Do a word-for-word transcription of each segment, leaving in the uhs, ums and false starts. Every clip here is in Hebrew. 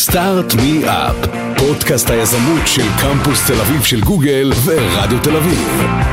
סטארט מי אפ, פודקאסט היזמות של קמפוס תל אביב של גוגל ורדיו תל אביב.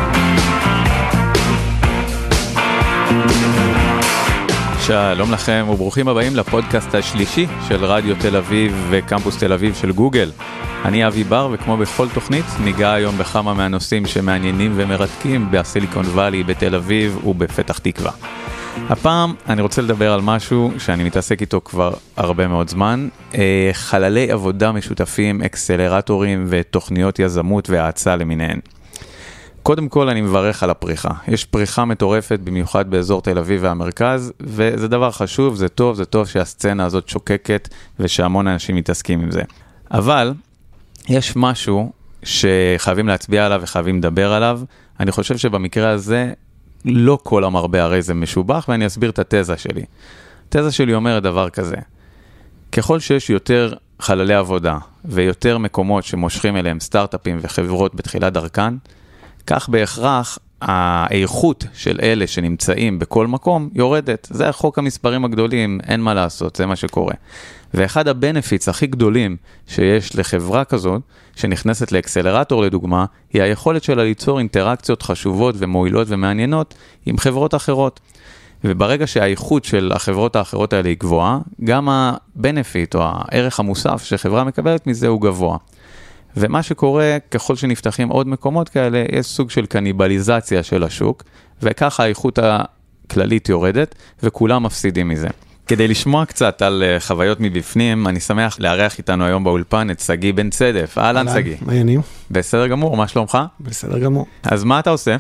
שלום לכם וברוכים הבאים לפודקאסט השלישי של רדיו תל אביב וקמפוס תל אביב של גוגל. אני אבי בר, וכמו בכל תוכנית ניגע היום בכמה מהנושאים שמעניינים ומרתקים בסיליקון ואלי, בתל אביב ובפתח תקווה. הפעם אני רוצה לדבר על משהו שאני מתעסק איתו כבר הרבה מאוד זמן, חללי עבודה משותפים, אקסלרטורים ותוכניות יזמות והאצה למיניהן. קודם כל אני מברך על הפריחה. יש פריחה מטורפת במיוחד באזור תל אביב והמרכז, וזה דבר חשוב, זה טוב, זה טוב שהסצנה הזאת שוקקת ושהמון אנשים מתעסקים עם זה. אבל יש משהו שחייבים להצביע עליו וחייבים לדבר עליו. אני חושב שבמקרה הזה לא כל המרבה הרי זה משובח, ואני אסביר את התזה שלי. התזה שלי אומרת דבר כזה: ככל שיש יותר חללי עבודה ויותר מקומות שמושכים אליהם סטארט-אפים וחברות בתחילת דרכן, כך בהכרח האיכות של אלה שנמצאים בכל מקום יורדת. זה חוק המספרים הגדולים, אין מה לעשות, זה מה שקורה. ואחד הבנפיטס הכי גדולים שיש לחברה כזאת, שנכנסת לאקסלרטור לדוגמה, היא היכולת שלה ליצור אינטראקציות חשובות ומועילות ומעניינות עם חברות אחרות. וברגע שהאיכות של החברות האחרות האלה היא גבוהה, גם הבנפיט או הערך המוסף שחברה מקבלת מזה הוא גבוה. ומה שקורה, ככל שנפתחים עוד מקומות כאלה, יש סוג של קניבליזציה של השוק, וככה האיכות הכללית יורדת, וכולם מפסידים מזה. כדי לשמוע קצת על חוויות מבפנים, אני שמח לארח איתנו היום באולפן את סגי בן צדף. אהלן סגי. מה העניינים? בסדר גמור, מה שלומך? בסדר גמור. אז מה אתה עושה?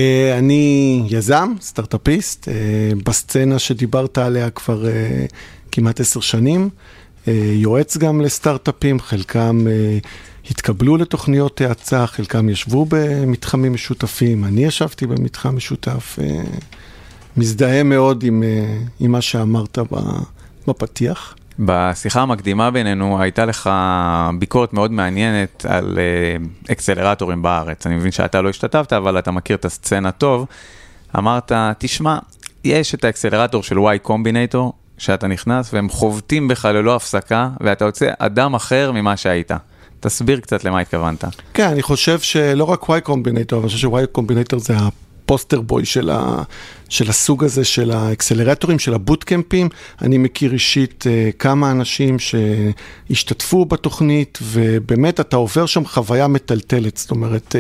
אני יזם, סטארט-אפיסט, בסצנה שדיברת עליה כבר כמעט עשר שנים, יועץ גם לסטארט-אפים, חלקם התקבלו לתוכניות האצה, חלקם ישבו במתחמים משותפים, אני ישבתי במתחם משותף, מזדהה מאוד עם, עם מה שאמרת בפתיח. בשיחה המקדימה בינינו הייתה לך ביקורת מאוד מעניינת על אקסלרטורים בארץ. אני מבין שאתה לא השתתפת, אבל אתה מכיר את הסצנה טוב. אמרת, תשמע, יש את האקסלרטור של Y Combinator, שאתה נכנס והם חובטים בך ללא הפסקה, ואתה יוצא אדם אחר ממה שהיית. תסביר קצת למה התכוונת. כן, אני חושב שלא רק Y Combinator, אבל אני חושב ש-Y Combinator זה הפוסטר בוי של, ה... של הסוג הזה, של האקסלרטורים, של הבוטקמפים. אני מכיר אישית כמה אנשים שהשתתפו בתוכנית, ובאמת אתה עובר שם חוויה מטלטלת, זאת אומרת,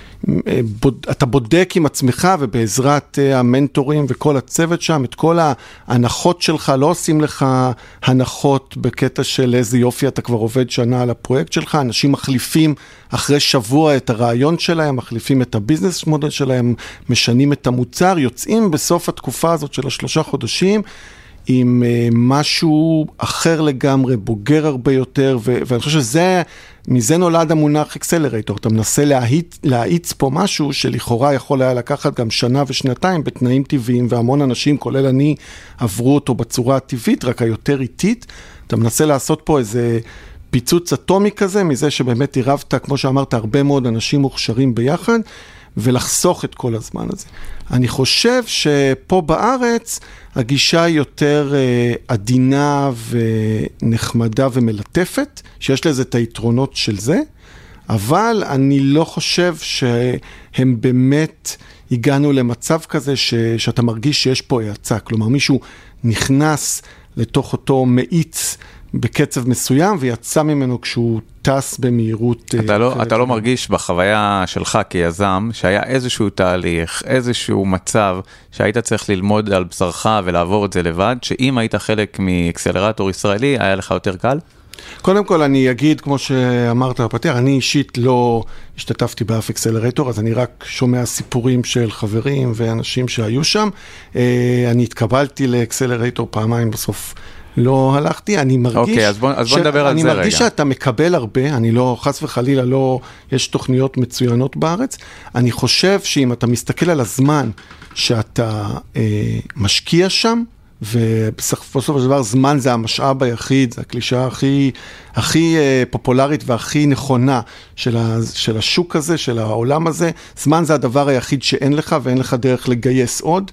אתה בודק עם עצמך ובעזרת המנטורים וכל הצוות שם, את כל ההנחות שלך, לא עושים לך הנחות בקטע של איזה יופי אתה כבר עובד שנה על הפרויקט שלך, אנשים מחליפים אחרי שבוע את הרעיון שלהם, מחליפים את הביזנס מודל שלהם, משנים את המוצר, יוצאים בסוף התקופה הזאת של השלושה חודשים, עם משהו אחר לגמרי, בוגר הרבה יותר, ו- ואני חושב שזה, מזה נולד המונח אקסלרטור. אתה מנסה להאיץ, להאיץ פה משהו שלכאורה יכול היה לקחת גם שנה ושנתיים בתנאים טבעיים, והמון אנשים, כולל אני, עברו אותו בצורה הטבעית, רק היותר איטית. אתה מנסה לעשות פה איזה פיצוץ אטומי כזה, מזה שבאמת עירבת, כמו שאמרת, הרבה מאוד אנשים מוכשרים ביחד, ולחסוך את כל הזמן הזה. אני חושב שפה בארץ הגישה היא יותר עדינה ונחמדה ומלטפת, שיש לזה את היתרונות של זה, אבל אני לא חושב שהם באמת הגענו למצב כזה ש, שאתה מרגיש שיש פה האצה, כלומר מישהו נכנס לתוך אותו מאיץ בקצב מסוים ויצא ממנו כשהוא טס במהירות. אתה לא, אתה לא מרגיש בחוויה שלך כיזם שהיה איזשהו תהליך, איזשהו מצב שהיית צריך ללמוד על בשרך ולעבור את זה לבד, שאם היית חלק מאקסלרטור ישראלי היה לך יותר קל? קודם כל אני אגיד, כמו שאמרת בפתיח, אני אישית לא השתתפתי באף אקסלרטור, אז אני רק שומע סיפורים של חברים ואנשים שהיו שם. אני התקבלתי לאקסלרטור פעמיים, בסוף לא הלכתי, אני מרגיש, okay, אז בוא, אז בוא נדבר על זה רגע. אני מרגיש שאתה מקבל הרבה, אני לא, חס וחלילה לא, יש תוכניות מצוינות בארץ, אני חושב שאם אתה מסתכל על הזמן שאתה אה, משקיע שם, ובסופו של דבר זמן זה המשאב היחיד, זה הקלישה הכי, הכי אה, פופולרית והכי נכונה של, ה, של השוק הזה, של העולם הזה, זמן זה הדבר היחיד שאין לך ואין לך דרך לגייס עוד,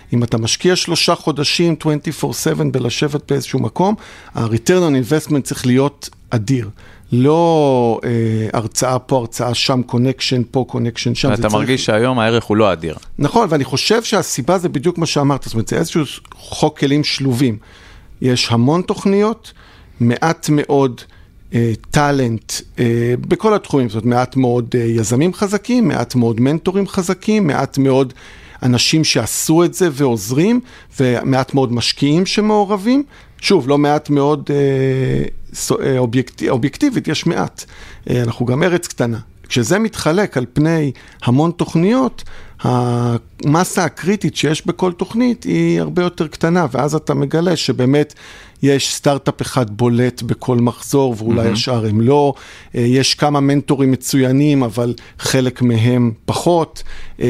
אם אתה משקיע שלושה חודשים, עשרים וארבע שבע בלשבת באיזשהו מקום, ה-return on investment צריך להיות אדיר. לא אה, הרצאה פה, הרצאה שם, קונקשן פה, קונקשן שם. אתה מרגיש צריך... שהיום הערך הוא לא אדיר. נכון, ואני חושב שהסיבה זה בדיוק מה שאמרת, זאת אומרת, זה איזשהו חוק כלים שלובים. יש המון תוכניות, מעט מאוד אה, טלנט אה, בכל התחומים, זאת אומרת, מעט מאוד אה, יזמים חזקים, מעט מאוד מנטורים חזקים, מעט מאוד אנשים שעשו את זה ועוזרים, ומעט מאוד משקיעים שמעורבים. שוב, לא מעט מאוד אה, אובייקטיב, אובייקטיבית, יש מעט. אה, אנחנו גם ארץ קטנה. כשזה מתחלק על פני המון תוכניות, המסה הקריטית שיש בכל תוכנית היא הרבה יותר קטנה, ואז אתה מגלה שבאמת יש סטארט-אפ אחד בולט בכל מחזור, ואולי mm-hmm. השאר הם לא. יש כמה מנטורים מצוינים, אבל חלק מהם פחות.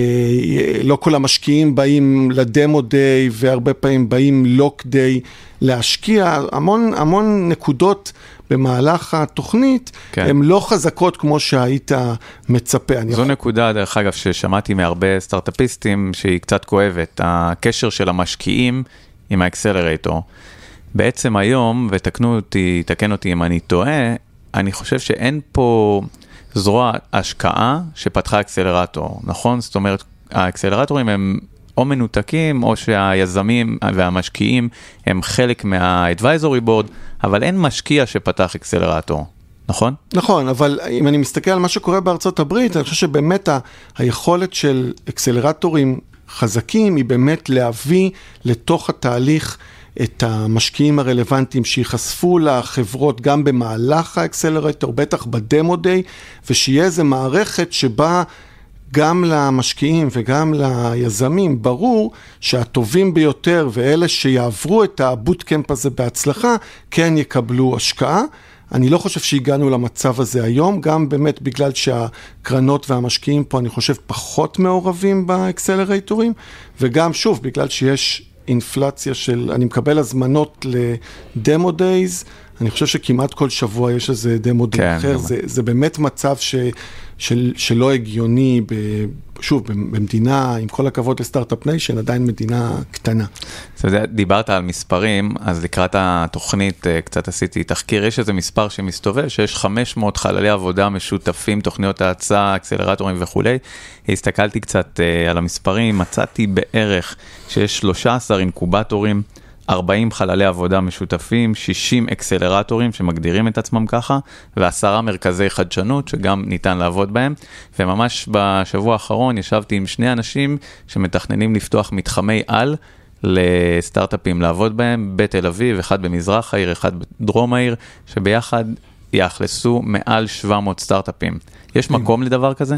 לא כל המשקיעים באים לדמו דיי, והרבה פעמים באים לא כדי להשקיע. המון, המון נקודות במהלך התוכנית, כן. הן לא חזקות כמו שהיית מצפה. זו יכול... נקודה, דרך אגב, ששמעתי מהרבה סטארט-אפיסטים, שהיא קצת כואבת. הקשר של המשקיעים עם האקסלרייטור. בעצם היום, ותקנו אותי, תקן אותי אם אני טועה, אני חושב שאין פה זרוע השקעה שפתחה אקסלרטור, נכון? זאת אומרת, האקסלרטורים הם או מנותקים, או שהיזמים והמשקיעים הם חלק מה-advisory board, אבל אין משקיע שפתח אקסלרטור, נכון? נכון, אבל אם אני מסתכל על מה שקורה בארצות הברית, אני חושב שבאמת ה- היכולת של אקסלרטורים חזקים היא באמת להביא לתוך התהליך את המשקיעים הרלוונטיים שיחשפו לחברות גם במהלך האקסלרטור, בטח בדמו דיי, ושיהיה איזו מערכת שבה גם למשקיעים וגם ליזמים ברור שהטובים ביותר ואלה שיעברו את הבוטקמפ הזה בהצלחה כן יקבלו השקעה. אני לא חושב שהגענו למצב הזה היום, גם באמת בגלל שהקרנות והמשקיעים פה אני חושב פחות מעורבים באקסלרטורים, וגם שוב בגלל שיש אינפלציה של, אני מקבל הזמנות לדמו דייז, אני חושב שכמעט כל שבוע יש איזה דמו דיי כן, אחר, זה, זה באמת מצב ש, של, שלא הגיוני, ב, שוב, במדינה, עם כל הכבוד לסטארט-אפ ניישן, עדיין מדינה קטנה. דיברת על מספרים, אז לקראת התוכנית קצת עשיתי תחקיר, יש איזה מספר שמסתובב, שיש חמש מאות חללי עבודה משותפים, תוכניות ההצעה, אקסלרטורים וכו'. הסתכלתי קצת על המספרים, מצאתי בערך שיש שלושה עשר אינקובטורים, ארבעים חללי עבודה משותפים, שישים אקסלרטורים שמגדירים את עצמם ככה, ועשרה מרכזי חדשנות שגם ניתן לעבוד בהם. וממש בשבוע האחרון ישבתי עם שני אנשים שמתכננים לפתוח מתחמי על לסטארט-אפים לעבוד בהם, בתל אביב, אחד במזרח העיר, אחד בדרום העיר, שביחד יאכלסו מעל שבע מאות סטארט-אפים. יש מקום לדבר כזה?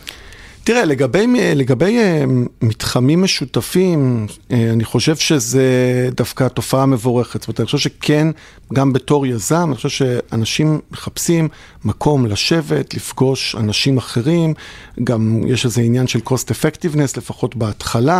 תראה, לגבי, לגבי מתחמים משותפים, אני חושב שזה דווקא תופעה מבורכת. זאת אומרת, אני חושב שכן, גם בתור יזם, אני חושב שאנשים מחפשים מקום לשבת, לפגוש אנשים אחרים, גם יש איזה עניין של cost effectiveness, לפחות בהתחלה.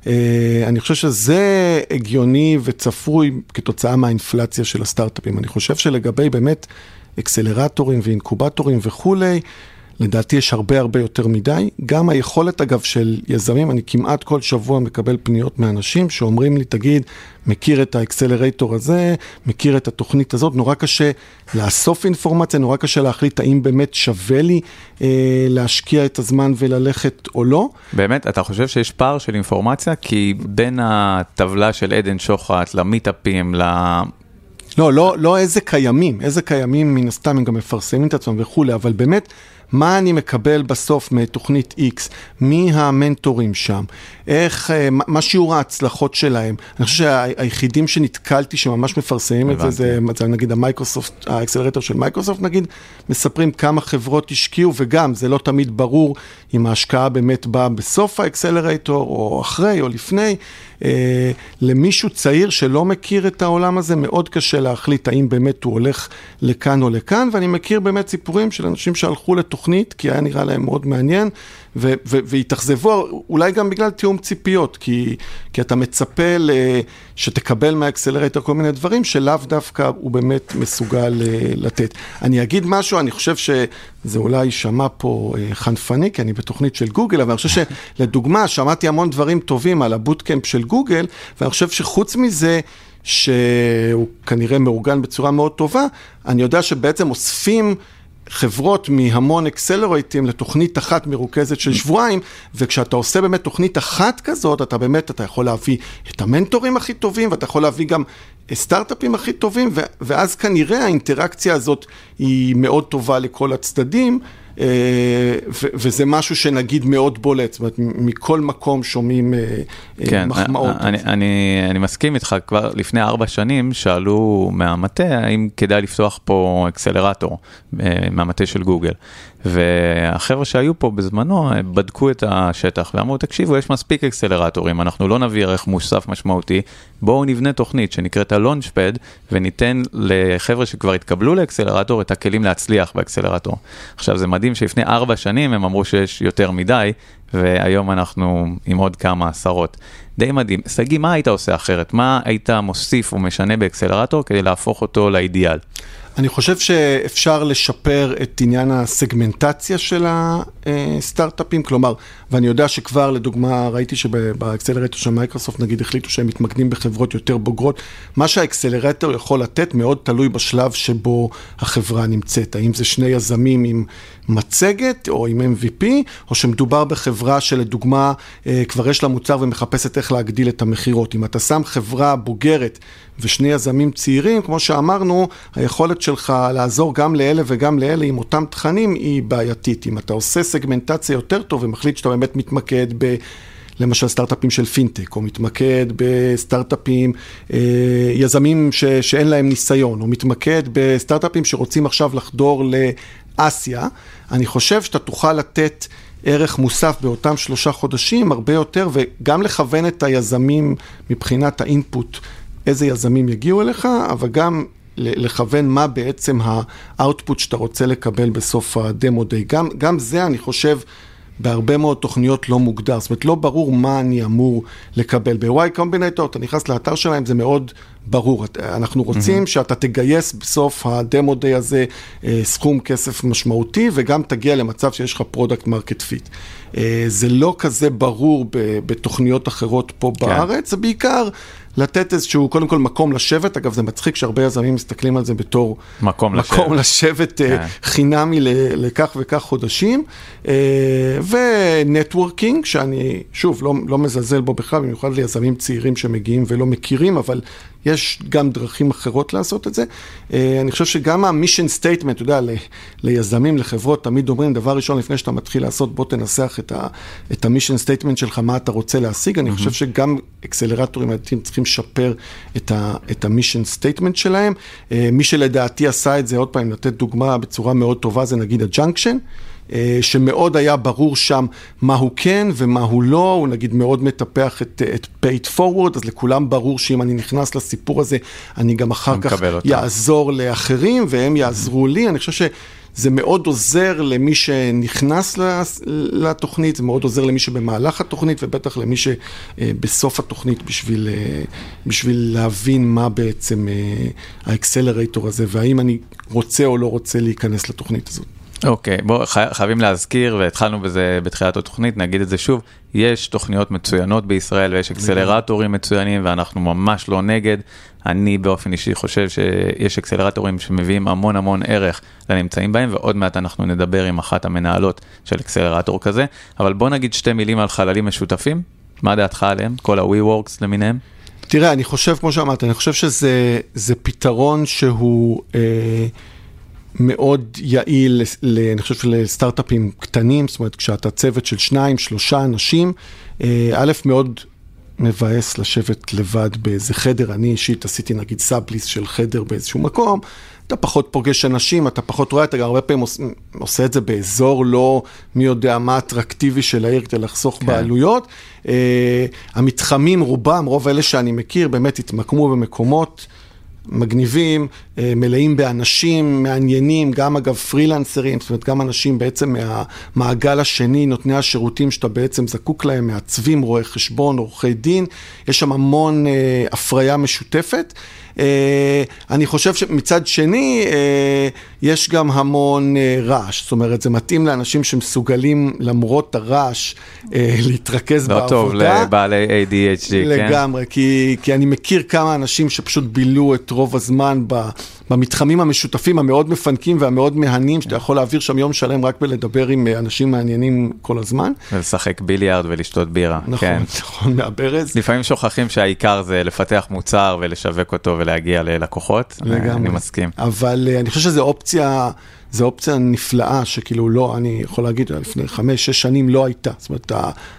אני חושב שזה הגיוני וצפוי כתוצאה מהאינפלציה של הסטארט-אפים. אני חושב שלגבי באמת אקסלרטורים ואינקובטורים וכולי, לדעתי יש הרבה הרבה יותר מדי. גם היכולת אגב של יזמים, אני כמעט כל שבוע מקבל פניות מאנשים שאומרים לי, תגיד, מכיר את האקסלרטור הזה, מכיר את התוכנית הזאת, נורא קשה לאסוף אינפורמציה, נורא קשה להחליט האם באמת שווה לי אה, להשקיע את הזמן וללכת או לא. באמת, אתה חושב שיש פער של אינפורמציה? כי בין הטבלה של עדן שוחט למיטאפים, ל... לא, לא, לא איזה קיימים, איזה קיימים מן הסתם הם גם מפרסמים את עצמם וכו', אבל באמת, מה אני מקבל בסוף מתוכנית X, מי המנטורים שם, איך, מה שיעור ההצלחות שלהם. אני חושב שהיחידים שנתקלתי שממש מפרסמים את זה, זה, זה נגיד המייקרוסופט, האקסלרטור של מייקרוסופט נגיד, מספרים כמה חברות השקיעו, וגם זה לא תמיד ברור אם ההשקעה באמת באה בסוף האקסלרטור, או אחרי או לפני. אה, למישהו צעיר שלא מכיר את העולם הזה, מאוד קשה להחליט האם באמת הוא הולך לכאן או לכאן, ואני מכיר באמת סיפורים של אנשים שהלכו לתוכנית, כי היה נראה להם מאוד מעניין, ו- ו- והתאכזבו, אולי גם בגלל תיאום ציפיות, כי, כי אתה מצפה שתקבל מהאקסלרטור כל מיני דברים, שלאו דווקא הוא באמת מסוגל לתת. אני אגיד משהו, אני חושב שזה אולי שמע פה חנפני, כי אני בתוכנית של גוגל, אבל אני חושב שלדוגמה, שמעתי המון דברים טובים על הבוטקאמפ של גוגל, ואני חושב שחוץ מזה, שהוא כנראה מאורגן בצורה מאוד טובה, אני יודע שבעצם אוספים חברות מהמון אקסלרייטים לתוכנית אחת מרוכזת של שבועיים, וכשאתה עושה באמת תוכנית אחת כזאת, אתה באמת, אתה יכול להביא את המנטורים הכי טובים, ואתה יכול להביא גם סטארט-אפים הכי טובים, ואז כנראה האינטראקציה הזאת היא מאוד טובה לכל הצדדים, וזה משהו שנגיד מאוד בולט, זאת אומרת, מכל מקום שומעים מחמאות. אני, אני, אני מסכים איתך, כבר לפני ארבע שנים שאלו מהמטה, האם כדאי לפתוח פה אקסלרטור מהמטה של גוגל. והחבר'ה שהיו פה בזמנו בדקו את השטח ואמרו, תקשיבו, יש מספיק אקסלרטורים, אנחנו לא נביא ערך מוסף משמעותי, בואו נבנה תוכנית שנקראת הלונצ'פד, וניתן לחבר'ה שכבר התקבלו לאקסלרטור את הכלים להצליח באקסלרטור. עכשיו זה מדהים שלפני ארבע שנים הם אמרו שיש יותר מדי, והיום אנחנו עם עוד כמה עשרות. די מדהים. סגי, מה היית עושה אחרת? מה היית מוסיף ומשנה באקסלרטור כדי להפוך אותו לאידיאל? אני חושב שאפשר לשפר את עניין הסגמנטציה של הסטארט-אפים, כלומר, ואני יודע שכבר לדוגמה ראיתי שבאקסלרטור של מייקרוסופט נגיד החליטו שהם מתמקדים בחברות יותר בוגרות, מה שהאקסלרטור יכול לתת מאוד תלוי בשלב שבו החברה נמצאת, האם זה שני יזמים עם מצגת או עם אם וי פי, או שמדובר בחברה שלדוגמה כבר יש לה מוצר ומחפשת איך להגדיל את המחירות. אם אתה שם חברה בוגרת ושני יזמים צעירים, כמו שאמרנו, היכולת שלך לעזור גם לאלה וגם לאלה עם אותם תכנים היא בעייתית. אם אתה עושה סגמנטציה יותר טוב ומחליט שאתה באמת מתמקד ב... למשל סטארט-אפים של פינטק, או מתמקד בסטארט-אפים, אה, יזמים ש, שאין להם ניסיון, או מתמקד בסטארט-אפים שרוצים עכשיו לחדור לאסיה, אני חושב שאתה תוכל לתת ערך מוסף באותם שלושה חודשים, הרבה יותר, וגם לכוון את היזמים מבחינת האינפוט, איזה יזמים יגיעו אליך, אבל גם לכוון מה בעצם האוטפוט שאתה רוצה לקבל בסוף הדמו דיי. גם, גם זה אני חושב בהרבה מאוד תוכניות לא מוגדר, זאת אומרת לא ברור מה אני אמור לקבל. ב-Y Combinator אתה נכנס לאתר שלהם, זה מאוד ברור. אנחנו רוצים mm-hmm. שאתה תגייס בסוף הדמו דיי הזה סכום כסף משמעותי, וגם תגיע למצב שיש לך פרודקט מרקט פיט. זה לא כזה ברור בתוכניות אחרות פה כן. בארץ, זה בעיקר לתת איזשהו, קודם כל מקום לשבת, אגב זה מצחיק שהרבה יזמים מסתכלים על זה בתור מקום, מקום לשבת, לשבת כן. חינמי לכך וכך חודשים, ונטוורקינג, שאני שוב לא, לא מזלזל בו בכלל, במיוחד ליזמים צעירים שמגיעים ולא מכירים, אבל יש גם דרכים אחרות לעשות את זה. אני חושב שגם המישן סטייטמנט, אתה יודע, ליזמים, לחברות, תמיד אומרים, דבר ראשון לפני שאתה מתחיל לעשות, בוא תנסח את ה, את המישן סטייטמנט שלך, מה אתה רוצה להשיג. אני חושב שגם אקסלרטורים צריכים לשפר את ה, את המישן סטייטמנט שלהם. מי שלדעתי עשה את זה, עוד פעם, לתת דוגמה בצורה מאוד טובה, זה נגיד הג'אנקשן, שמאוד היה ברור שם מה הוא כן ומה הוא לא, הוא נגיד מאוד מטפח את, את paid forward, אז לכולם ברור שאם אני נכנס לסיפור הזה, אני גם אחר כך יעזור לאחרים, והם יעזרו לי. אני חושב שזה מאוד עוזר למי שנכנס לתוכנית, זה מאוד עוזר למי שבמהלך התוכנית, ובטח למי שבסוף התוכנית, בשביל, בשביל להבין מה בעצם האקסלרטור הזה, והאם אני רוצה או לא רוצה להיכנס לתוכנית הזאת. אוקיי, בואו חייבים להזכיר, והתחלנו בזה בתחילת התוכנית, נגיד את זה שוב, יש תוכניות מצוינות בישראל, ויש אקסלרטורים מצוינים, ואנחנו ממש לא נגד. אני באופן אישי חושב שיש אקסלרטורים שמביאים המון המון ערך לנמצאים בהם, ועוד מעט אנחנו נדבר עם אחת המנהלות של אקסלרטור כזה, אבל בואו נגיד שתי מילים על חללים משותפים, מה דעתך עליהם? כל ה-WeWorks למיניהם? תראה, אני חושב, כמו שאמרת, אני חושב שזה זה פתרון שהוא... אה, מאוד יעיל, אני חושב, לסטארט-אפים קטנים, זאת אומרת, כשאתה צוות של שניים, שלושה אנשים, א', מאוד מבאס לשבת לבד באיזה חדר, אני אישית עשיתי נגיד סאבליס של חדר באיזשהו מקום, אתה פחות פוגש אנשים, אתה פחות רואה, אתה גם הרבה פעמים עושה, עושה את זה באזור לא מי יודע מה אטרקטיבי של העיר, כדי לחסוך כן. בעלויות. המתחמים רובם, רוב אלה שאני מכיר, באמת התמקמו במקומות, מגניבים, מלאים באנשים, מעניינים, גם אגב פרילנסרים, זאת אומרת גם אנשים בעצם מהמעגל השני, נותני השירותים שאתה בעצם זקוק להם, מעצבים, רואי חשבון, עורכי דין, יש שם המון הפריה משותפת. אני חושב שמצד שני יש גם המון רעש, זאת אומרת זה מתאים לאנשים שמסוגלים למרות הרעש להתרכז בעבודה. לא טוב לבעלי איי די אייץ' די, כן? לגמרי, כי, כי אני מכיר כמה אנשים שפשוט בילו את רוב הזמן במתחמים המשותפים המאוד מפנקים והמאוד מהנים, שאתה יכול להעביר שם יום שלם רק בלדבר עם אנשים מעניינים כל הזמן. ולשחק ביליארד ולשתות בירה. נכון, כן. נכון, מהברז. לפעמים שוכחים שהעיקר זה לפתח מוצר ולשווק אותו ולהגיע ללקוחות. לגמרי. אני מסכים. אבל אני חושב שזו אופציה, זו אופציה נפלאה, שכאילו לא, אני יכול להגיד, לפני חמש, שש שנים לא הייתה. זאת אומרת,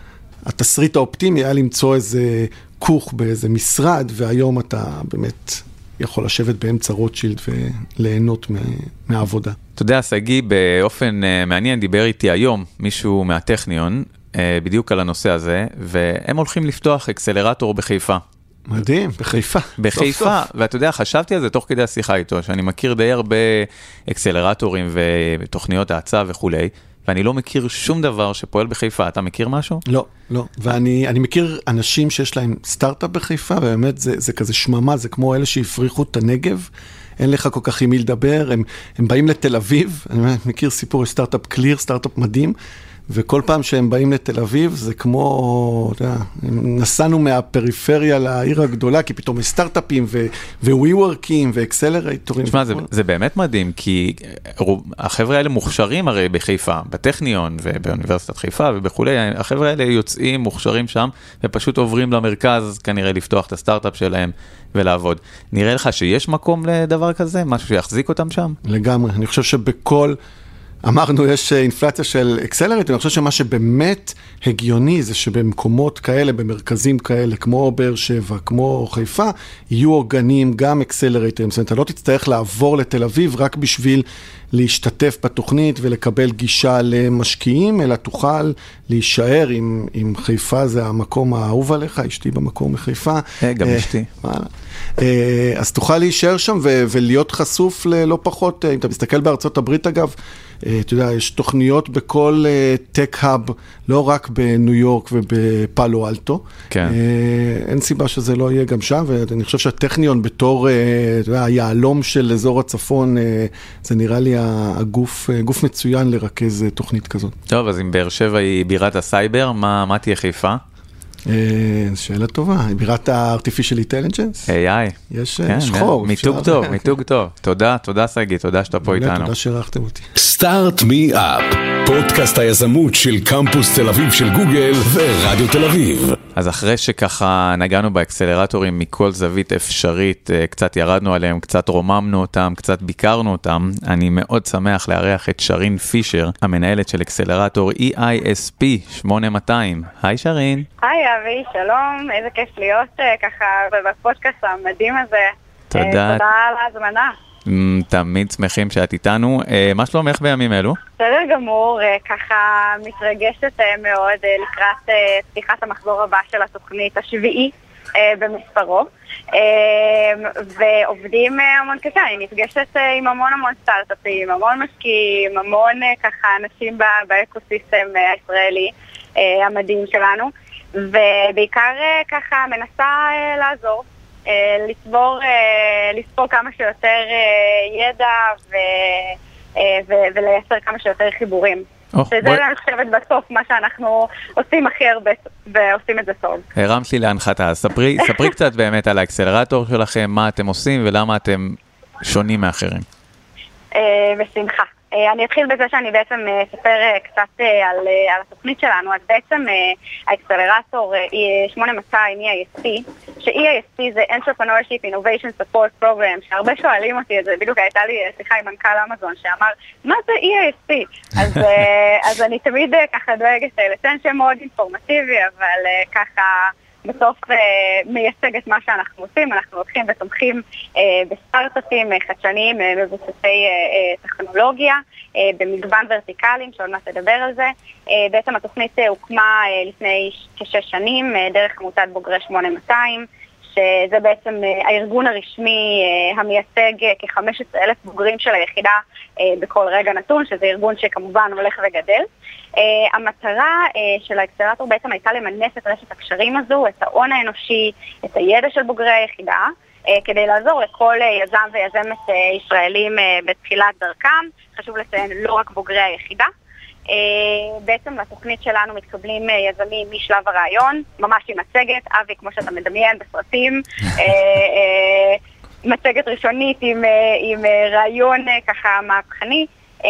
התסריט האופטימי היה למצוא איזה כוך באיזה משרד, והיום אתה באמת יכול לשבת באמצע רוטשילד וליהנות מהעבודה. אתה יודע, סגי, באופן מעניין דיבר איתי היום מישהו מהטכניון, בדיוק על הנושא הזה, והם הולכים לפתוח אקסלרטור בחיפה. מדהים, בחיפה. בחיפה, ואתה יודע, חשבתי על זה תוך כדי השיחה איתו, שאני מכיר די הרבה אקסלרטורים ותוכניות ההצעה וכולי, ואני לא מכיר שום דבר שפועל בחיפה. אתה מכיר משהו? לא, לא. ואני אני מכיר אנשים שיש להם סטארט-אפ בחיפה, ובאמת זה, זה כזה שממה, זה כמו אלה שהפריחו את הנגב, אין לך כל כך עם מי לדבר, הם, הם באים לתל אביב, אני מכיר סיפור, יש סטארט-אפ קליר, סטארט-אפ מדהים, וכל פעם שהם באים לתל אביב, זה כמו, אתה יודע, נסענו מהפריפריה לעיר הגדולה, כי פתאום יש סטארט-אפים ו-WeWork'ים ואקסלרייטורים. תשמע, זה, זה באמת מדהים, כי החבר'ה האלה מוכשרים הרי בחיפה, בטכניון ובאוניברסיטת חיפה ובכולי, החבר'ה האלה יוצאים, מוכשרים שם, ופשוט עוברים למרכז, כנראה לפתוח את הסטארט-אפ שלהם ולעבוד. נראה לך שיש מקום לדבר כזה? משהו שיחזיק אותם שם? לגמרי. אני חושב שבכל... אמרנו, יש אינפלציה של אקסלרייט, ואני חושב שמה שבאמת הגיוני זה שבמקומות כאלה, במרכזים כאלה, כמו באר שבע, כמו חיפה, יהיו עוגנים גם אקסלרייטרים. זאת אומרת, אתה לא תצטרך לעבור לתל אביב רק בשביל להשתתף בתוכנית ולקבל גישה למשקיעים, אלא תוכל להישאר עם, עם חיפה, זה המקום האהוב עליך, אשתי במקום מחיפה. גם אשתי. אז תוכל להישאר שם ולהיות חשוף ללא פחות, אם אתה מסתכל בארצות הברית אגב, אתה יודע, יש תוכניות בכל טק-האב, לא רק בניו יורק ובפאלו אלטו. כן. אין סיבה שזה לא יהיה גם שם, ואני חושב שהטכניון בתור, אתה יודע, היעלום של אזור הצפון, זה נראה לי הגוף, גוף מצוין לרכז תוכנית כזאת. טוב, אז אם באר שבע היא בירת הסייבר, מה, מה תהיה חיפה? שאלה טובה, בירת ה-Artificial Intelligence? איי איי. יש שחור. מיתוג טוב, מיתוג טוב. תודה, תודה סגי, תודה שאתה פה איתנו. תודה שערכתם אותי. סטארט מי אפ, פודקאסט היזמות של קמפוס תל אביב של גוגל ורדיו תל אביב. אז אחרי שככה נגענו באקסלרטורים מכל זווית אפשרית, קצת ירדנו עליהם, קצת רוממנו אותם, קצת ביקרנו אותם, אני מאוד שמח לארח את שרין פישר, המנהלת של אקסלרטור אי איי אס פי שמונה מאתיים. היי שרין. היי אבי, שלום, איזה כיף להיות ככה בפודקאסט המדהים הזה. תודה. תודה על ההזמנה. תמיד שמחים שאת איתנו. מה שלומך בימים אלו? בסדר גמור, ככה מתרגשת מאוד לקראת פתיחת המחזור הבא של התוכנית השביעי במספרו, ועובדים המון קשה. אני נפגשת עם המון המון סטארט-אפים, המון משקיעים, המון ככה אנשים באקוסיסטם הישראלי המדהים שלנו, ובעיקר ככה מנסה לעזור. לסבור, לסבור כמה שיותר ידע ו, ו, ולייצר כמה שיותר חיבורים. שזה אני חושבת בסוף מה שאנחנו עושים הכי הרבה ועושים את זה טוב. הרמת לי להנחתה. ספרי, ספרי קצת באמת על האקסלרטור שלכם, מה אתם עושים ולמה אתם שונים מאחרים. בשמחה. אני אתחיל בזה שאני בעצם אספר קצת על, על התוכנית שלנו. אז בעצם האקסלרטור שמונה מאתיים אי איי אס פי, ש-אי איי אס פי זה Entrepreneurship Innovation Support Program, שהרבה שואלים אותי את זה, בדיוק הייתה לי שיחה עם מנכ"ל אמזון שאמר, מה זה אי איי אס פי? אז, אז אני תמיד ככה דואגת לציין שם מאוד אינפורמטיבי, אבל ככה בסוף מייצג את מה שאנחנו עושים. אנחנו הולכים ותומכים בסטארט-אפים חדשניים מבוססי טכנולוגיה, במגוון ורטיקלים, שעוד מעט תדבר על זה. בעצם התוכנית הוקמה לפני כשש שנים, דרך עמותת בוגרי שמונה מאתיים, שזה בעצם הארגון הרשמי המייצג כ-חמישה עשר אלף בוגרים של היחידה בכל רגע נתון, שזה ארגון שכמובן הולך וגדל. המטרה של האקסלרטור בעצם הייתה למנף את רשת הקשרים הזו, את ההון האנושי, את הידע של בוגרי היחידה, כדי לעזור לכל יזם ויזמת ישראלים בתחילת דרכם. חשוב לציין לא רק בוגרי היחידה. בעצם לתוכנית שלנו מתקבלים יזמים משלב הרעיון, ממש עם מצגת, אבי, כמו שאתה מדמיין בסרטים, מצגת ראשונית עם, עם רעיון ככה מהפכני,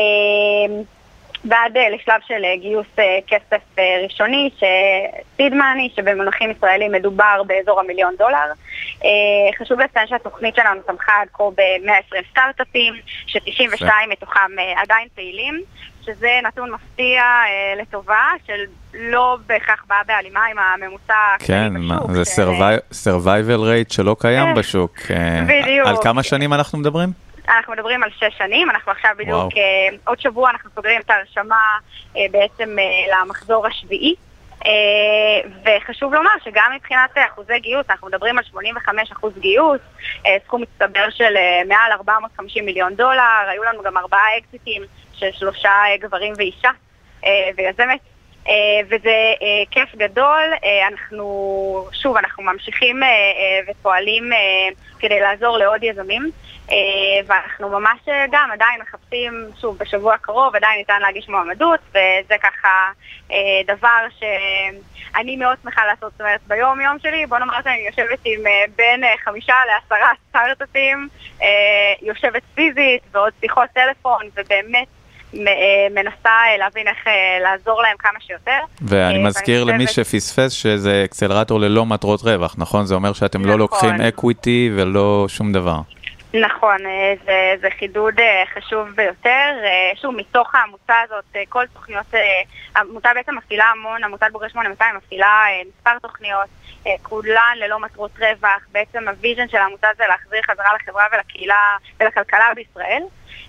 ועד לשלב של גיוס כסף ראשוני, סיד מאני, שבמונחים ישראלים מדובר באזור המיליון דולר. חשוב לציין שהתוכנית שלנו צמחה עד כה ב-מאה ועשרים סטארט-אפים, ש-תשעים ושתיים מתוכם עדיין פעילים, שזה נתון מפתיע לטובה, של לא בהכרח באה בהלימה עם הממוצע כן, בשוק. זה survival rate שלא קיים בשוק. בדיוק. על כמה שנים אנחנו מדברים? אנחנו מדברים על שש שנים, אנחנו עכשיו בדיוק, אה, עוד שבוע אנחנו סוגרים את ההרשמה אה, בעצם אה, למחזור השביעי, אה, וחשוב לומר שגם מבחינת אחוזי גיוס, אנחנו מדברים על שמונים וחמישה אחוז גיוס, אה, סכום מצטבר של אה, מעל ארבע מאות וחמישים מיליון דולר, היו לנו גם ארבעה אקזיטים של שלושה אה, גברים ואישה אה, ויזמת, אה, וזה אה, כיף גדול. אה, אנחנו, שוב, אנחנו ממשיכים אה, אה, ופועלים אה, כדי לעזור לעוד יזמים, ואנחנו ממש גם עדיין מחפשים, שוב, בשבוע הקרוב עדיין ניתן להגיש מועמדות, וזה ככה דבר שאני מאוד שמחה לעשות. זאת אומרת, ביום יום שלי, בוא נאמר שאני יושבת עם בין חמישה לעשרה סטארט-אפים, יושבת פיזית ועוד שיחות טלפון, ובאמת מנסה להבין איך לעזור להם כמה שיותר. ואני מזכיר למי שפספס שזה אקסלרטור ללא מטרות רווח, נכון? זה אומר שאתם לא לוקחים אקוויטי ולא שום דבר. נכון, זה, זה חידוד חשוב ביותר. שוב, מתוך העמותה הזאת, כל תוכניות, העמותה בעצם מפעילה המון, עמותת בוגרי שמונה מאתיים מפעילה מספר תוכניות, כולן ללא מטרות רווח. בעצם הוויז'ן של העמותה זה להחזיר חזרה לחברה ולקהילה ולכלכלה בישראל.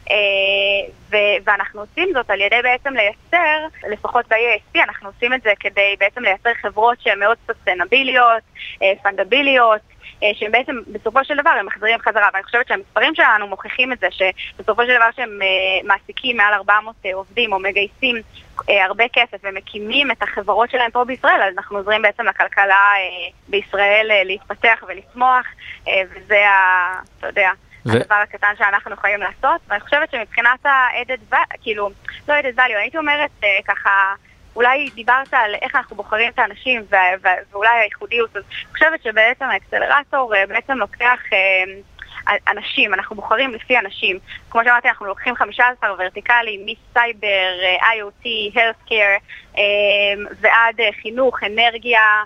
ואנחנו עושים זאת על ידי בעצם לייצר, לפחות ב-E A S P, אנחנו עושים את זה כדי בעצם לייצר חברות שהן מאוד סוסטנביליות, פנדביליות, שהם בעצם בסופו של דבר הם מחזירים חזרה, ואני חושבת שהמספרים שלנו מוכיחים את זה, שבסופו של דבר שהם מעסיקים מעל ארבע מאות עובדים או מגייסים הרבה כסף ומקימים את החברות שלהם פה בישראל, אז אנחנו עוזרים בעצם לכלכלה בישראל להתפתח ולצמוח, וזה, אתה יודע, הדבר הקטן שאנחנו יכולים לעשות. ואני חושבת שמבחינת ה-added value, כאילו, לא added value, הייתי אומרת ככה, אולי דיברת על איך אנחנו בוחרים את האנשים ואולי הייחודיות, אז אני חושבת שבעצם האקסלרטור בעצם לוקח אנשים, אנחנו בוחרים לפי אנשים. כמו שאמרתי, אנחנו לוקחים חמישה עשר ורטיקלים, מסייבר, איי או טי, healthcare, ועד חינוך, אנרגיה,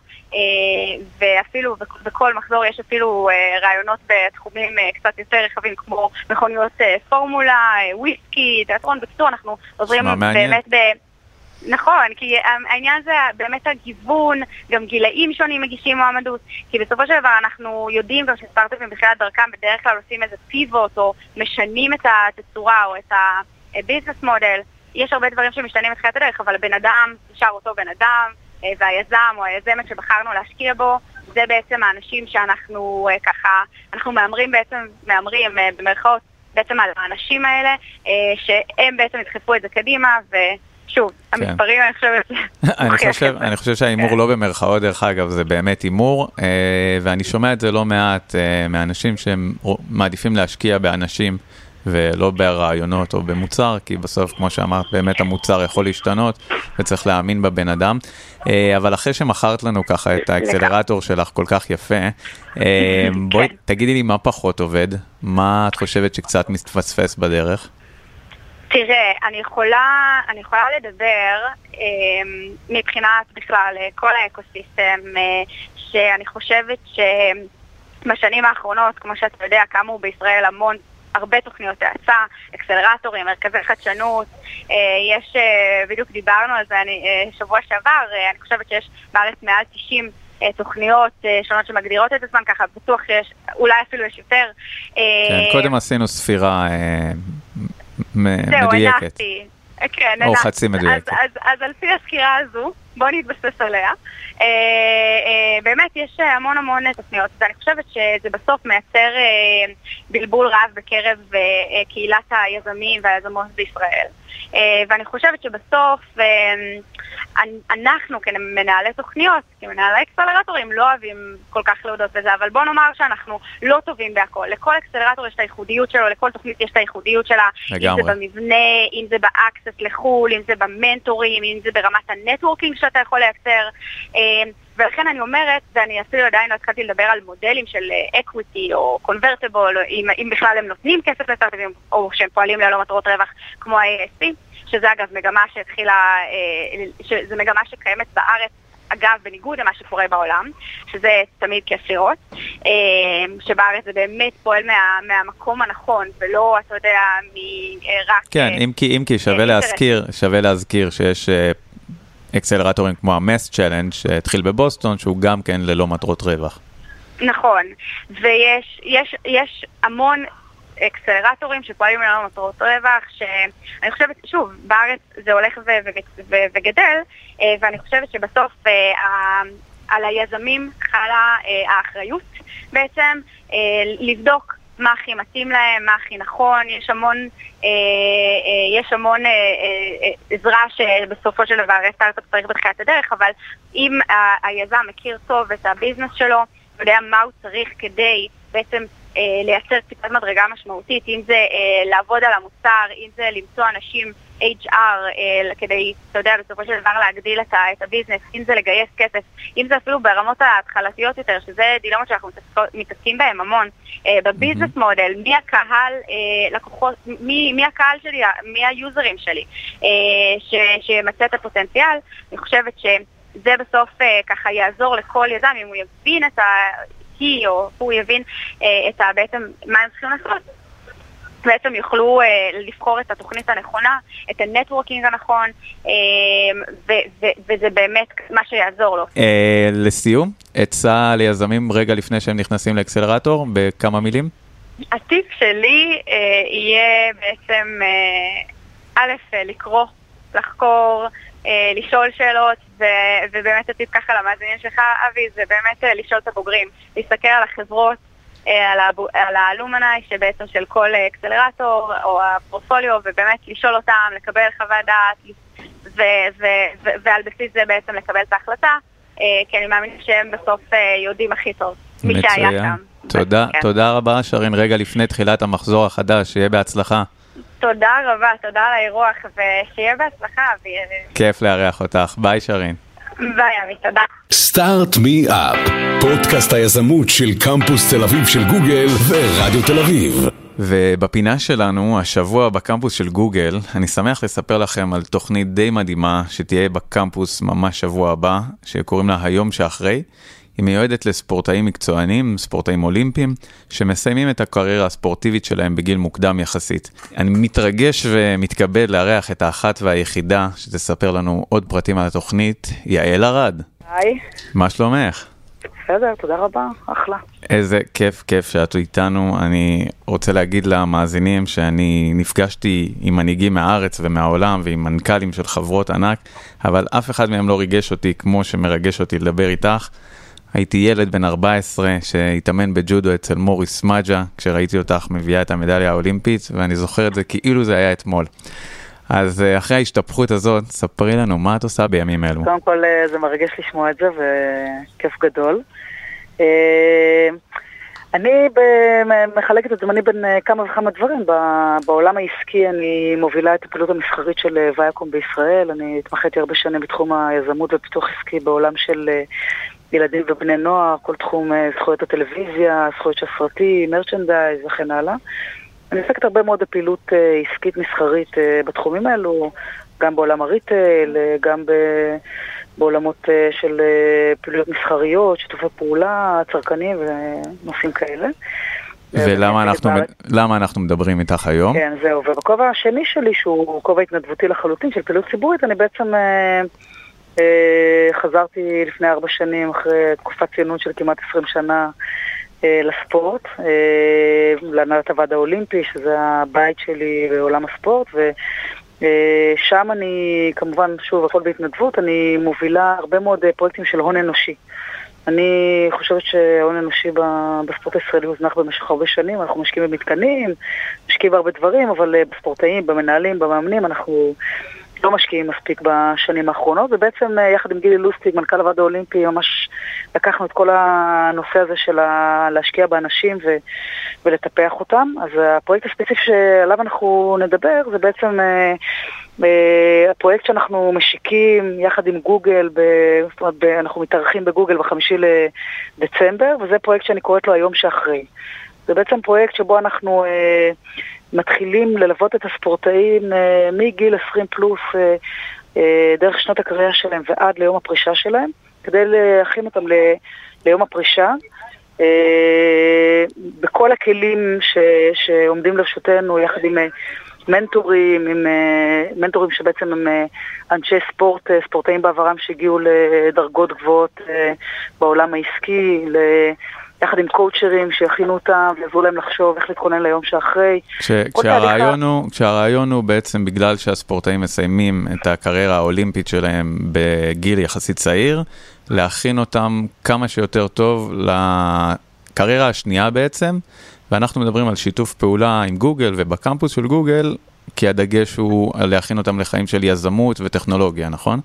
ואפילו בכל מחזור יש אפילו רעיונות בתחומים קצת יותר רחבים, כמו מכוניות פורמולה, וויסקי, תיאטרון. בקיצור, אנחנו עוזרים באמת ב... נכון, כי העניין זה באמת הגיוון, גם גילאים שונים מגישים מועמדות, כי בסופו של דבר אנחנו יודעים גם שסטארט-אפים בתחילת דרכם בדרך כלל עושים איזה פיבוט או משנים את הצורה או את הביזנס מודל. יש הרבה דברים שמשתנים בתחילת הדרך, אבל הבן אדם נשאר אותו בן אדם, והיזם או היזמת שבחרנו להשקיע בו, זה בעצם האנשים שאנחנו ככה, אנחנו מאמרים בעצם, מאמרים במרכאות בעצם על האנשים האלה, שהם בעצם ידחפו את זה קדימה, ו... שוב, המספרים אני חושבת... אני חושב שהאימור לא במרכאות, דרך אגב, זה באמת אימור, ואני שומע את זה לא מעט מאנשים שהם מעדיפים להשקיע באנשים ולא ברעיונות או במוצר, כי בסוף, כמו שאמרת, באמת המוצר יכול להשתנות וצריך להאמין בבן אדם. אבל אחרי שמכרת לנו ככה את האקסלרטור שלך כל כך יפה, בואי תגידי לי מה פחות עובד, מה את חושבת שקצת מתפספס בדרך? תראה, אני יכולה, אני יכולה לדבר אה, מבחינת בכלל כל האקוסיסטם, אה, שאני חושבת שבשנים האחרונות, כמו שאתה יודע, קמו בישראל המון, הרבה תוכניות האצה, אקסלרטורים, מרכזי חדשנות, אה, יש, אה, בדיוק דיברנו על זה אני, אה, שבוע שעבר, אה, אני חושבת שיש בארץ מעל תשעים אה, תוכניות אה, שונות שמגדירות את עצמן, ככה בטוח שיש, אולי אפילו יש יותר. אה, כן, קודם עשינו ספירה... אה... מדויקת. כן, או חצי מדויקת. אז, אז, אז על פי הסקירה הזו, בוא נתבסס עליה. באמת יש המון המון תוכניות, ואני חושבת שזה בסוף מייצר בלבול רב בקרב קהילת היזמים והיזמות בישראל. ואני חושבת שבסוף אנחנו כמנהלי תוכניות, כמנהלי אקסלרטורים, לא אוהבים כל כך להודות בזה, אבל בוא נאמר שאנחנו לא טובים בהכל. לכל אקסלרטור יש את הייחודיות שלו, לכל תוכנית יש את הייחודיות שלה, לגמרי. אם זה במבנה, אם זה באקסס לחול, אם זה במנטורים, אם זה ברמת הנטוורקינג שאתה יכול לייצר. ולכן אני אומרת, ואני אפילו עדיין לא התחלתי לדבר על מודלים של אקוויטי או קונברטיבול, אם, אם בכלל הם נותנים כסף לסטארט-אפים, או שהם פועלים ללא מטרות רווח כמו ה-איי אס פי, שזה אגב מגמה שהתחילה, שזה מגמה שקיימת בארץ, אגב בניגוד למה שקורה בעולם, שזה תמיד כיף לראות, שבארץ זה באמת פועל מה, מהמקום הנכון, ולא, אתה יודע, מרק... כן, אם כי, אם כי שווה להזכיר, שווה להזכיר שיש אקסלרטורים כמו ה-Mass Challenge שהתחיל בבוסטון, שהוא גם כן ללא מטרות רווח. נכון, ויש יש, יש המון אקסלרטורים שפועלים ללא מטרות רווח, שאני חושבת, שוב, בארץ זה הולך ו- ו- ו- וגדל, ואני חושבת שבסוף על היזמים חלה האחריות בעצם לבדוק מה הכי מתאים להם, מה הכי נכון. יש המון, יש המון עזרה שבסופו של דבר סטארט-אפ צריך בתחילת הדרך, אבל אם היזם מכיר טוב את הביזנס שלו, יודע מה הוא צריך כדי בעצם לייצר ציפת מדרגה משמעותית, אם זה לעבוד על המוצר, אם זה למצוא אנשים אייץ' אר כדי, אתה יודע, בסופו של דבר להגדיל את הביזנס, אם זה לגייס כסף, אם זה אפילו ברמות ההתחלתיות יותר, שזה דילמות שאנחנו מתעסקים בהם המון, בביזנס מודל, מי הקהל, לקוחות, מי הקהל שלי, מי היוזרים שלי, שמצא את הפוטנציאל. אני חושבת שזה בסוף ככה יעזור לכל יזם, אם הוא יבין את ה... היא או הוא יבין את ה... בעצם מה הם צריכים לעשות. בעצם יוכלו לבחור את התוכנית הנכונה, את הנטוורקינג הנכון, וזה באמת מה שיעזור לו. לסיום, עצה ליזמים רגע לפני שהם נכנסים לאקסלרטור, בכמה מילים? הטיפ שלי יהיה בעצם, א', לקרוא, לחקור, לשאול שאלות, ובאמת הטיפ ככה למאזינים שלך, אבי, זה באמת לשאול את הבוגרים, להסתכל על החברות, על האלומני שבעצם של כל אקסלרטור או הפורטפוליו, ובאמת לשאול אותם, לקבל חוות דעת, ועל בסיס זה בעצם לקבל את ההחלטה, כי אני מאמין שהם בסוף יודעים הכי טוב מי שהיה שם. תודה, תודה רבה שרין. רגע לפני תחילת המחזור החדש, שיהיה בהצלחה. תודה רבה, תודה על האירוח, ושיהיה בהצלחה. כיף לארח אותך. ביי שרין. ביי אבי, תודה. סטארט מי אפ, פודקאסט היזמות של קמפוס תל אביב של גוגל ורדיו תל אביב. ובפינה שלנו, השבוע בקמפוס של גוגל, אני שמח לספר לכם על תוכנית די מדהימה שתהיה בקמפוס ממש שבוע הבא, שקוראים לה היום שאחרי. היא מיועדת לספורטאים מקצוענים, ספורטאים אולימפיים, שמסיימים את הקריירה הספורטיבית שלהם בגיל מוקדם יחסית. אני מתרגש ומתכבד לארח את האחת והיחידה, שתספר לנו עוד פרטים על התוכנית, יעל ארד. היי. מה שלומך? בסדר, תודה רבה, אחלה. איזה כיף, כיף שאת איתנו. אני רוצה להגיד למאזינים שאני נפגשתי עם מנהיגים מהארץ ומהעולם ועם מנכ"לים של חברות ענק, אבל אף אחד מהם לא ריגש אותי כמו שמרגש אותי לדבר איתך. הייתי ילד בן ארבע עשרה שהתאמן בג'ודו אצל מוריס מג'ה, כשראיתי אותך מביאה את המדליה האולימפית, ואני זוכר את זה כאילו זה היה אתמול. אז אחרי ההשתפכות הזאת, ספרי לנו מה את עושה בימים אלו. קודם כל זה מרגש לשמוע את זה, וכיף גדול. אני מחלקת את זמני בין כמה וכמה דברים. בעולם העסקי אני מובילה את הפעילות המסחרית של ויאקום בישראל. אני התמחיתי הרבה שנים בתחום היזמות ופיתוח עסקי בעולם של ילדים ובני נוער, כל תחום זכויות הטלוויזיה, זכויות של סרטים, מרצ'נדייז וכן הלאה. אני עוסקת הרבה מאוד בפעילות עסקית מסחרית בתחומים האלו, גם בעולם הריטייל, גם בעולמות של פעילויות מסחריות, שיתופי פעולה, צרכנים ונושאים כאלה. ולמה אנחנו, למה אנחנו מדברים איתך היום? כן, זהו. ובכובע השני שלי, שהוא כובע התנדבותי לחלוטין של פעילות ציבורית, אני בעצם חזרתי לפני ארבע שנים, אחרי תקופת ציונות של כמעט עשרים שנה, לספורט, להנהלת הוועד האולימפי, שזה הבית שלי בעולם הספורט, ו שם אני, כמובן, שוב, הכל בהתנדבות, אני מובילה הרבה מאוד פרויקטים של הון אנושי. אני חושבת שההון אנושי בספורט הישראלי הוזנח במשך הרבה שנים, אנחנו משקיעים במתקנים, משקיעים בהרבה דברים, אבל בספורטאים, במנהלים, במאמנים, אנחנו לא משקיעים מספיק בשנים האחרונות, ובעצם יחד עם גילי לוסטיג, מנכ"ל הוועד האולימפי, ממש לקחנו את כל הנושא הזה של להשקיע באנשים ו... ולטפח אותם. אז הפרויקט הספציפי שעליו אנחנו נדבר, זה בעצם הפרויקט שאנחנו משיקים יחד עם גוגל, ב... זאת אומרת, אנחנו מתארחים בגוגל בחמישי לדצמבר, וזה פרויקט שאני קוראת לו היום שאחרי. זה בעצם פרויקט שבו אנחנו אה, מתחילים ללוות את הספורטאים אה, מגיל עשרים פלוס, אה, אה, דרך שנות הקריירה שלהם ועד ליום הפרישה שלהם, כדי להכין אותם ל, ליום הפרישה, אה, בכל הכלים ש, שעומדים לרשותנו, יחד עם אה, מנטורים, עם אה, מנטורים שבעצם הם אה, אנשי ספורט, אה, ספורטאים בעברם שהגיעו לדרגות גבוהות אה, בעולם העסקי, ל... יחד עם קואוצ'רים שיכינו אותם ויעזרו להם לחשוב איך להתכונן ליום שאחרי. כשהרעיון הוא, כשהרעיון הוא בעצם בגלל שהספורטאים מסיימים את הקריירה האולימפית שלהם בגיל יחסית צעיר, להכין אותם כמה שיותר טוב לקריירה השנייה בעצם, ואנחנו מדברים על שיתוף פעולה עם גוגל ובקמפוס של גוגל, כי הדגש הוא להכין אותם לחיים של יזמות וטכנולוגיה, נכון?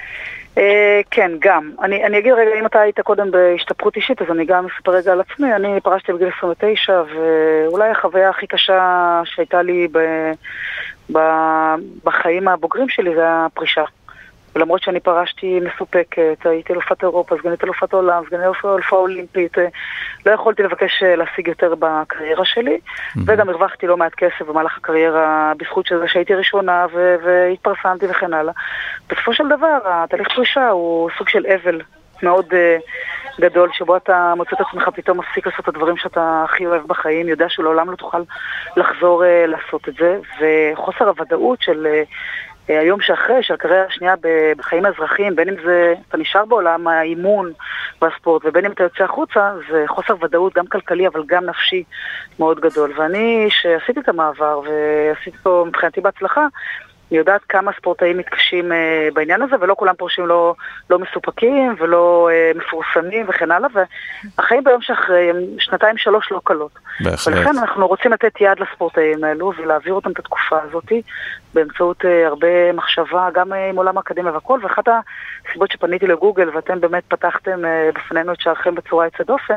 כן, גם. אני, אני אגיד רגע, אם אתה היית קודם בהשתפרות אישית, אז אני גם אספר רגע על עצמי. אני פרשתי בגיל עשרים ותשע, ואולי החוויה הכי קשה שהייתה לי ב, ב, בחיים הבוגרים שלי זה הפרישה. ולמרות שאני פרשתי מסופקת, הייתי אלופת אירופה, סגנית אלופת העולם, סגנית אלופת אולימפית, לא יכולתי לבקש להשיג יותר בקריירה שלי, mm-hmm. וגם הרווחתי לא מעט כסף במהלך הקריירה, בזכות שזה שהייתי ראשונה ו- והתפרסמתי וכן הלאה. בסופו של דבר, התהליך פרישה הוא סוג של אבל מאוד uh, גדול, שבו אתה מוצא את עצמך פתאום מפסיק לעשות את הדברים שאתה הכי אוהב בחיים, יודע שלעולם לא תוכל לחזור uh, לעשות את זה, וחוסר הוודאות של... Uh, היום שאחרי, שהקריירה השנייה בחיים האזרחיים, בין אם זה, אתה נשאר בעולם האימון והספורט, ובין אם אתה יוצא החוצה, זה חוסר ודאות גם כלכלי, אבל גם נפשי מאוד גדול. ואני, שעשיתי את המעבר, ועשיתי פה מבחינתי בהצלחה, אני יודעת כמה ספורטאים מתקשים uh, בעניין הזה, ולא כולם פורשים לא, לא מסופקים ולא uh, מפורסמים וכן הלאה, והחיים ביום שאחרי הם שנתיים שלוש לא קלות. בהחלט. ולכן אנחנו רוצים לתת יד לספורטאים האלו, ולהעביר אותם את התקופה הזאת, באמצעות uh, הרבה מחשבה, גם uh, עם עולם האקדמיה והכל, ואחת הסיבות שפניתי לגוגל, ואתם באמת פתחתם uh, בפנינו את שערכם בצורה יוצאת דופן,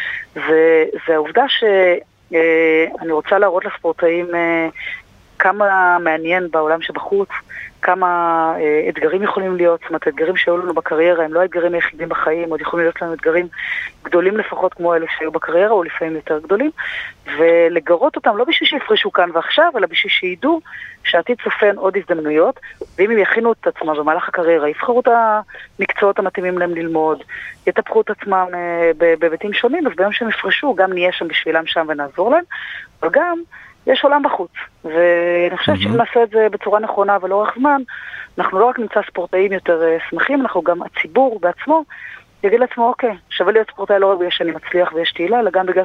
זה, זה העובדה שאני uh, רוצה להראות לספורטאים uh, כמה מעניין בעולם שבחוץ, כמה אה, אתגרים יכולים להיות, זאת אומרת, אתגרים שהיו לנו בקריירה, הם לא האתגרים היחידים בחיים, עוד יכולים להיות לנו אתגרים גדולים לפחות כמו אלה שהיו בקריירה, או לפעמים יותר גדולים, ולגרות אותם לא בשביל שיפרשו כאן ועכשיו, אלא בשביל שידעו שעתיד צופן עוד הזדמנויות, ואם הם יכינו את עצמם במהלך הקריירה, יבחרו את המקצועות המתאימים להם ללמוד, יטפחו את עצמם אה, בביתים שונים, אז ביום שהם יפרשו, גם נהיה שם בשבילם שם ונעזור להם, אבל גם יש עולם בחוץ, ואני חושבת mm-hmm. שנעשה את זה בצורה נכונה ולאורך זמן, אנחנו לא רק נמצא ספורטאים יותר uh, שמחים, אנחנו גם הציבור בעצמו יגיד לעצמו, אוקיי, שווה להיות ספורטאי לא רק בגלל שאני מצליח ויש תהילה, אלא גם בגלל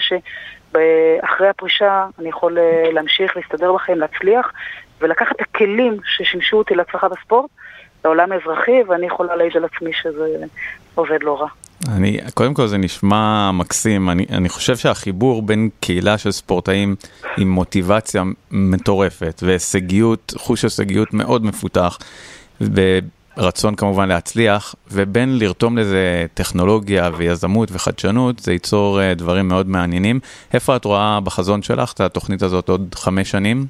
שאחרי הפרישה אני יכול uh, להמשיך, להסתדר בחיים, להצליח, ולקחת את הכלים ששימשו אותי להצלחה בספורט, לעולם האזרחי, ואני יכולה להעיד על עצמי שזה עובד לא רע. אני, קודם כל זה נשמע מקסים, אני, אני חושב שהחיבור בין קהילה של ספורטאים עם מוטיבציה מטורפת והישגיות, חוש הישגיות מאוד מפותח, ורצון כמובן להצליח, ובין לרתום לזה טכנולוגיה ויזמות וחדשנות, זה ייצור דברים מאוד מעניינים. איפה את רואה בחזון שלך את התוכנית הזאת עוד חמש שנים?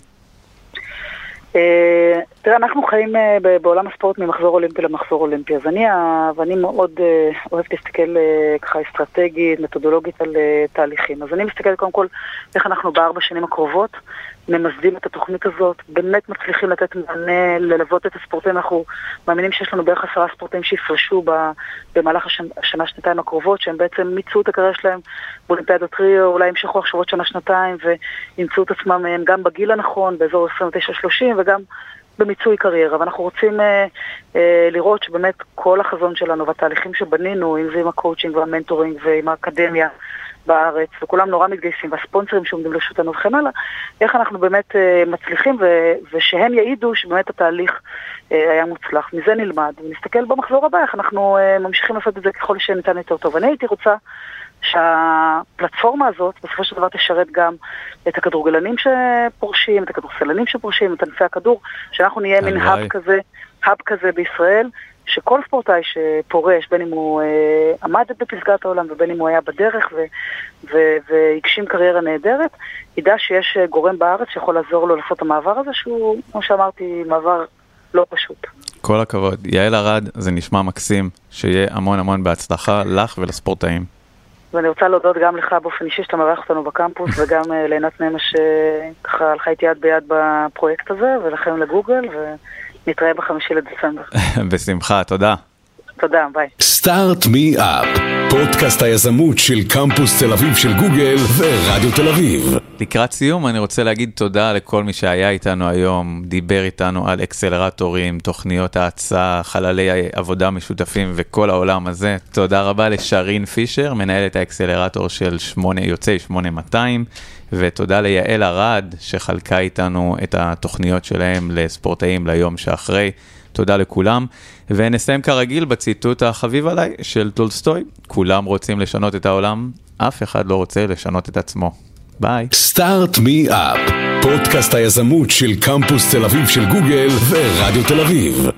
תראה, אנחנו חיים בעולם הספורט ממחזור אולימפי למחזור אולימפי, אז אני, ואני מאוד אוהבת להסתכל ככה אסטרטגית, מתודולוגית על תהליכים. אז אני מסתכלת קודם כל איך אנחנו בארבע שנים הקרובות ממסדים את התוכנית הזאת, באמת מצליחים לתת מענה, ללוות את הספורטאים. אנחנו מאמינים שיש לנו בערך עשרה ספורטאים שיפרשו במהלך השנה, שנתיים הקרובות, שהם בעצם מיצו את הקריירה שלהם באולימפיאדות ריו, אולי ימשכו עכשיו שנה, שנתיים, וימצאו את עצמם גם בגיל הנכון, באזור עשרים ותשע שלושים, וגם במיצוי קריירה. ואנחנו רוצים אה, אה, לראות שבאמת כל החזון שלנו והתהליכים שבנינו, אם זה עם הקואוצ'ינג והמנטורינג ועם האקדמיה, בארץ, וכולם נורא מתגייסים, והספונסרים שעומדים לרשותנו וכן הלאה, איך אנחנו באמת uh, מצליחים, ו- ושהם יעידו שבאמת התהליך uh, היה מוצלח. מזה נלמד, ונסתכל במחזור הבא, איך אנחנו uh, ממשיכים לעשות את זה ככל שניתן יותר טוב. אני הייתי רוצה שהפלטפורמה הזאת בסופו של דבר תשרת גם את הכדורגלנים שפורשים, את הכדורסלנים שפורשים, את ענפי הכדור, שאנחנו נהיה מין האב כזה, האב כזה בישראל, שכל ספורטאי שפורש, בין אם הוא אה, עמד בפסגת העולם ובין אם הוא היה בדרך ו- ו- והגשים קריירה נהדרת, ידע שיש גורם בארץ שיכול לעזור לו לעשות את המעבר הזה, שהוא, כמו שאמרתי, מעבר לא פשוט. כל הכבוד. יעל ארד, זה נשמע מקסים, שיהיה המון המון בהצלחה לך ולספורטאים. ואני רוצה להודות גם לך באופן אישי שאתה מברך אותנו בקמפוס, וגם לעינת נעמה שככה הלכה איתי יד ביד בפרויקט הזה, ולכם לגוגל, ונתראה בחמישי לדצמבר. בשמחה, תודה. תודה, ביי. סטארט מי אפ, פודקאסט היזמות של קמפוס תל אביב של גוגל ורדיו תל אביב. לקראת סיום אני רוצה להגיד תודה לכל מי שהיה איתנו היום, דיבר איתנו על אקסלרטורים, תוכניות ההצעה, חללי עבודה משותפים וכל העולם הזה. תודה רבה לשרין פישר, מנהלת האקסלרטור של שמונה, יוצאי שמונה מאתיים, ותודה ליעל ארד שחלקה איתנו את התוכניות שלהם לספורטאים ליום שאחרי. תודה לכולם, ונסיים כרגיל בציטוט החביב עליי של טולסטוי, כולם רוצים לשנות את העולם, אף אחד לא רוצה לשנות את עצמו. ביי. סטארט מי אפ, פודקאסט היזמות של קמפוס תל אביב של גוגל ורדיו תל אביב.